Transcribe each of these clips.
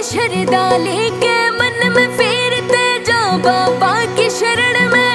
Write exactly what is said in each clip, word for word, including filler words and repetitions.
शरदा लेके मन में फेरते जाओ बाबा की शरण में।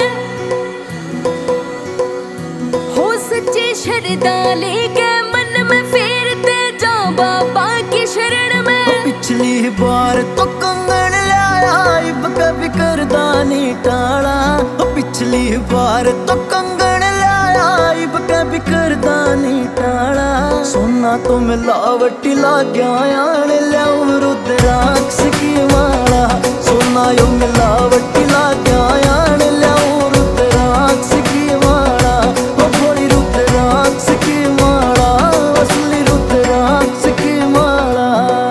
हो सच्ची शरदा लेके मन में फेरते जाओ बाबा की शरण में। पिछली बार तो कंगन लाया इब कभी करदा नहीं टाला। पिछली बार तो कंगन लाया इब कभी करदा नहीं टाला। सोना तो मिलावटी लाग्या आने ल्याऊं रुद्राक्ष की माला। सोना यो मिलावटी लाग्या आने ल्याऊं रुद्राक्ष की माला। ओ भोली रुद्राक्ष की माला, असली रुद्राक्ष की माला।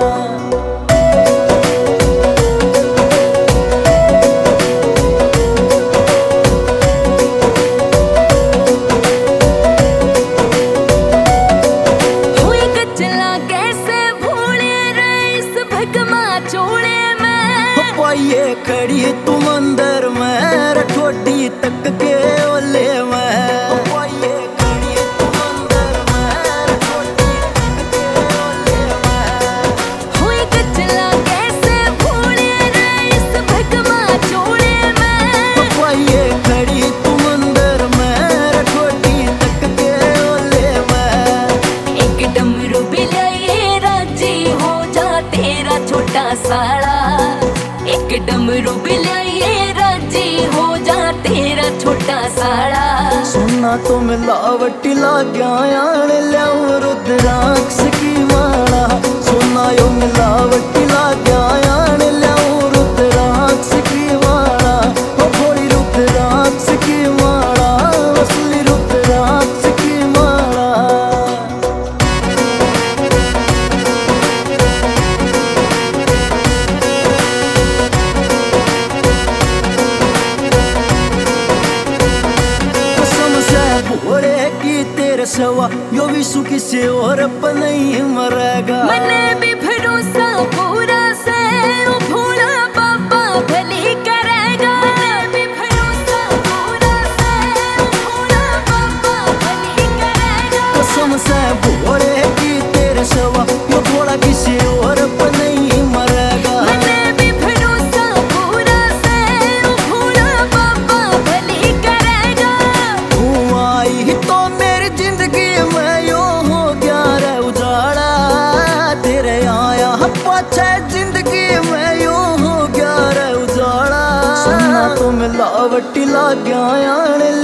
ये खड़ी तुम अंदर में ठोडी तक के ओले में। ये खड़ी तुम अंदर में ठोडी तक के ओले में। हुई कचला कैसे भूले रे इस भगमा चोले में। ये खड़ी तुम अंदर में ठोडी तक के ओले में। एक डमरू बिलाए राजी हो जा तेरा छोटा साड़ा। एक डमरू बिलाए राजी हो जा तेरा छोटा साड़ा। सोना तो मिलावटी लाग्या आने ल्याऊं रुद्राक्ष की माला। सोना यो मिलावटी लाग्या आने ल्याऊं रुद्राक्ष की माला। ओ भोली रुद्राक्ष की माला, असली रुद्राक्ष की माला। भोले की तेरे सवा यो विश्व किसी और पर नहीं मरेगा। मने भी भरोसा पूरा से ओ भोला बाबा भली करेगा। मने भी भरोसा पूरा से ओ भोला बाबा भली करेगा। कसम से भोले की तेरे सवा यो भोला किसी और पर नहीं मरेगा। मने भी भरोसा पूरा से ओ भोला बाबा भली करेगा। तू आई तो मेरी जिंदगी में यो हो गया रे उजाड़ा। तेरे आया पाछे जिंदगी में यो हो गया रे उजाड़ा। सोना तो मिलावटी लाग्या आने